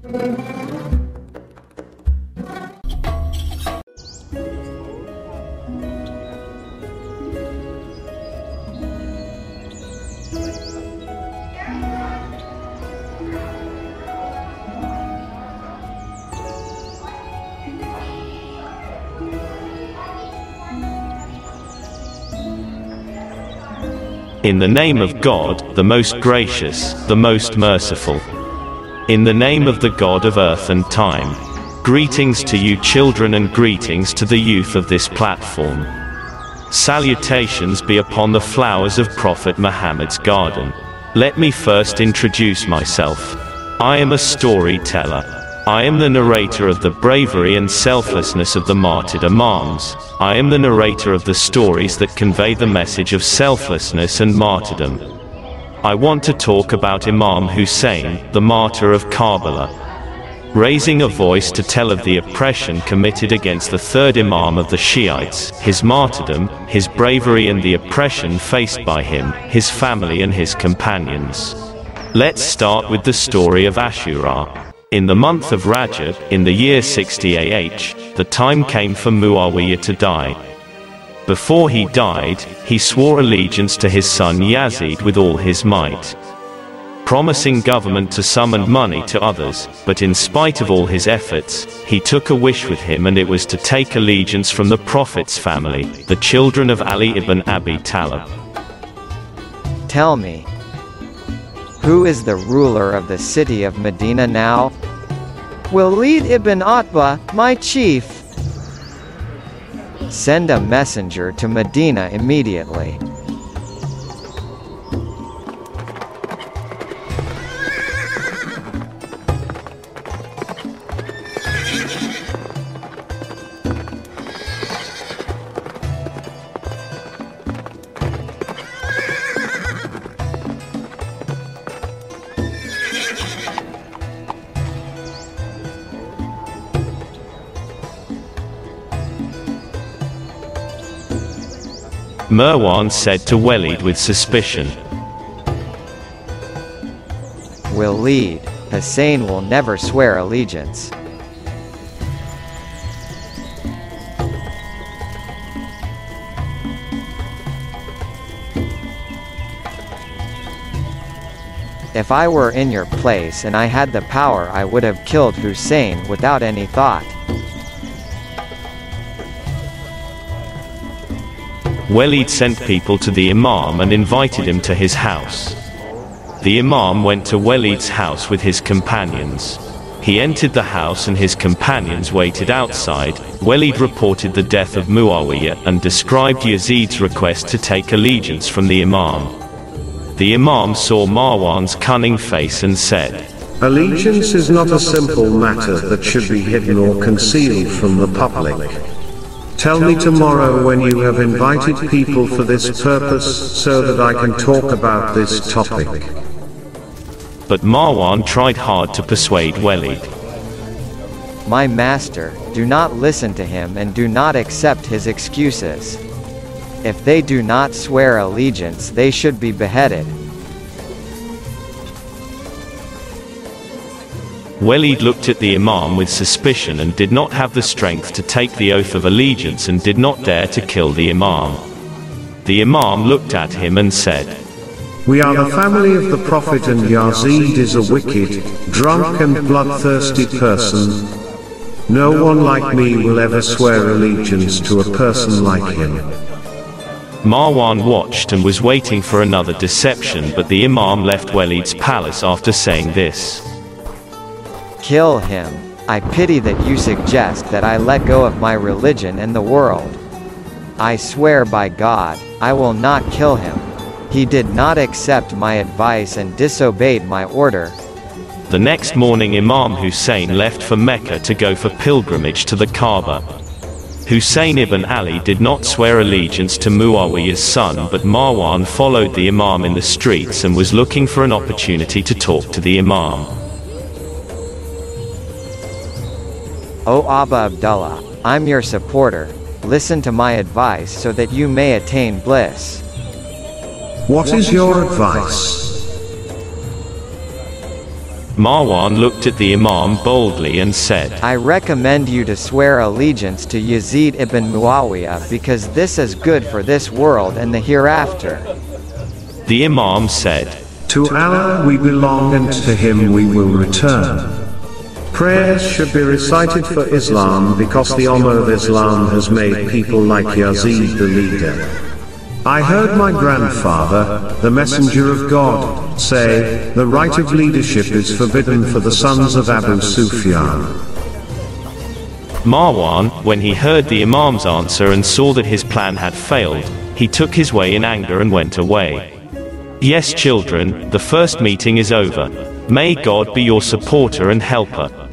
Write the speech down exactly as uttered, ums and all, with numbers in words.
In the name of God, the most gracious, the most merciful. In the name of the God of earth and time. Greetings to you children and greetings to the youth of this platform. Salutations be upon the flowers of Prophet Muhammad's garden. Let me first introduce myself. I am a storyteller. I am the narrator of the bravery and selflessness of the martyred Imams. I am the narrator of the stories that convey the message of selflessness and martyrdom. I want to talk about Imam Hussein, the martyr of Karbala. Raising a voice to tell of the oppression committed against the third Imam of the Shiites, his martyrdom, his bravery and the oppression faced by him, his family and his companions. Let's start with the story of Ashura. In the month of Rajab, in the year sixty A H, the time came for Muawiyah to die. Before he died, he swore allegiance to his son Yazid with all his might, promising government to some and money to others, but in spite of all his efforts, he took a wish with him, and it was to take allegiance from the Prophet's family, the children of Ali ibn Abi Talib. Tell me, who is the ruler of the city of Medina now? Walid ibn Utbah, my chief. Send a messenger to Medina immediately. Marwan said to Walid with suspicion. Walid, Hussein will never swear allegiance. If I were in your place and I had the power, I would have killed Hussein without any thought. Walid sent people to the Imam and invited him to his house. The Imam went to Walid's house with his companions. He entered the house and his companions waited outside. Walid reported the death of Muawiyah and described Yazid's request to take allegiance from the Imam. The Imam saw Marwan's cunning face and said, "Allegiance is not a simple matter that should be hidden or concealed from the public. Tell me tomorrow when you have invited people for this purpose, so that I can talk about this topic." But Marwan tried hard to persuade Walid. My master, do not listen to him and do not accept his excuses. If they do not swear allegiance, they should be beheaded. Walid looked at the Imam with suspicion and did not have the strength to take the oath of allegiance and did not dare to kill the Imam. The Imam looked at him and said, "We are the family of the Prophet, and Yazid is a wicked, drunk and bloodthirsty person. No one like me will ever swear allegiance to a person like him." Marwan watched and was waiting for another deception, but the Imam left Walid's palace after saying this. Kill him. I pity that you suggest that I let go of my religion and the world. I swear by God, I will not kill him. He did not accept my advice and disobeyed my order. The next morning Imam Hussein left for Mecca to go for pilgrimage to the Kaaba. Hussein ibn Ali did not swear allegiance to Muawiyah's son, but Marwan followed the Imam in the streets and was looking for an opportunity to talk to the Imam. O Abba Abdullah, I'm your supporter. Listen to my advice so that you may attain bliss. What is your advice? Marwan looked at the Imam boldly and said, I recommend you to swear allegiance to Yazid ibn Muawiyah because this is good for this world and the hereafter. The Imam said, To Allah we belong and to Him we will return. Prayers should be recited for Islam because the Ummah of Islam has made people like Yazid the leader. I heard my grandfather, the Messenger of God, say, the right of leadership is forbidden for the sons of Abu Sufyan. Marwan, when he heard the Imam's answer and saw that his plan had failed, he took his way in anger and went away. Yes, children, the first meeting is over. May God be your supporter and helper.